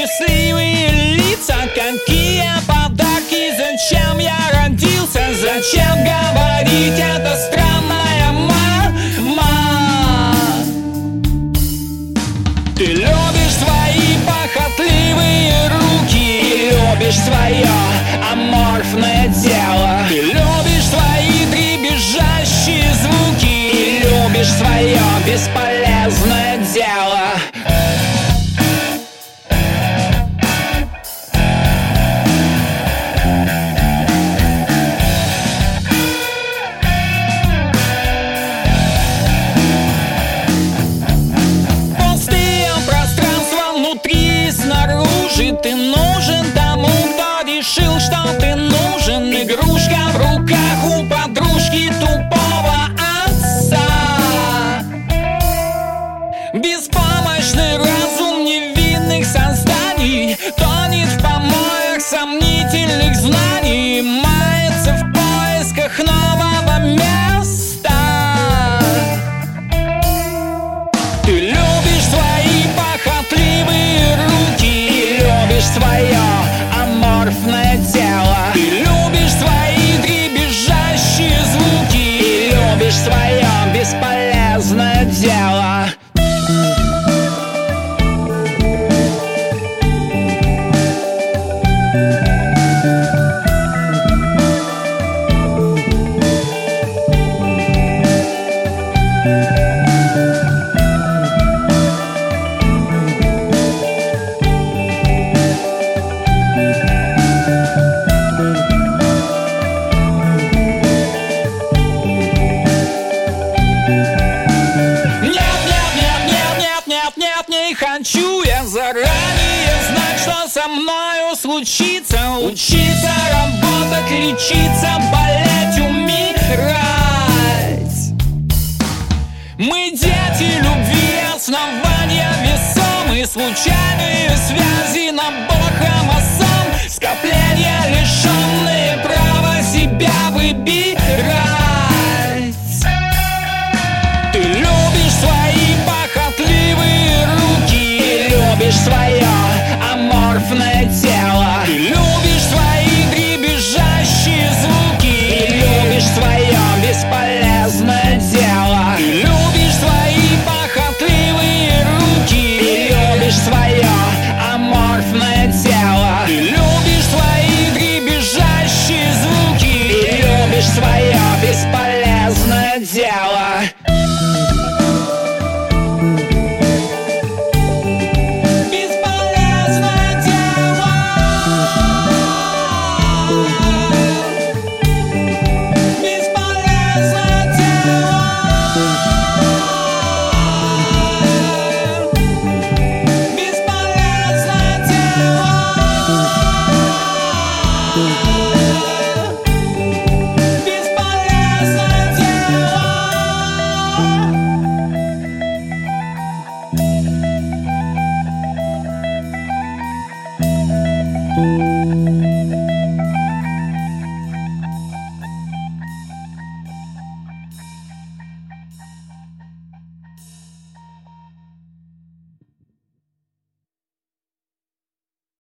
счастливые лица, какие подарки, зачем я родился, зачем говорить это странная мама. Ты любишь свои похотливые руки и любишь свое аморфное тело. Ты любишь свои дребезжащие звуки и любишь свое бесполезное дело. Ты нужен тому, кто решил, что ты нужен. Игрушка в руках у подружки тупого отца. Беспомощный разум невинных созданий тонет в помоях сомнительных знаний, мается в поисках нового места. Ты любишь свои похотливые руки, любишь свое аморфное тело. Ты любишь свои дребезжащие звуки и любишь свое бесполезное дело. Не хочу я заранее знать, что со мною случится. Учиться, работать, лечиться, болеть, умирать. Мы дети любви, основания весомые, случайные связи, набор хромосом, скопления лишён